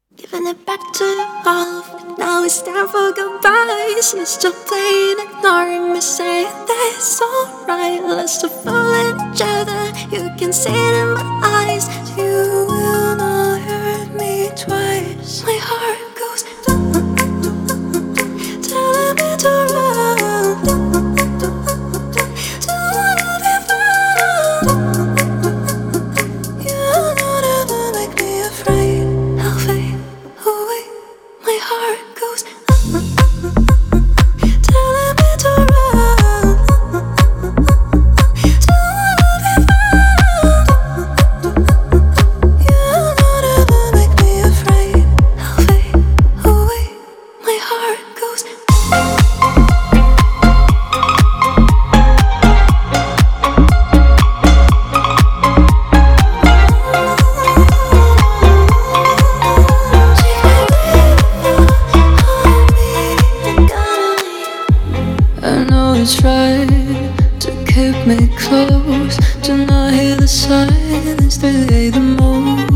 Giving it back to love, but now it's time for goodbyes. You're still playing, ignoring me, saying that it's alright. Let's still follow each other, you can see it in my eyes. You will not hurt me twice. My heart goes telling me to run, to wanna be found. You know that will make me afraid. I'll fade away. My heart goes telling me to run, to wanna be found. You know that will make me afraid. I'll fade away. My heart goes. I know it's right to keep me close, to not hear the silence, to hate the most.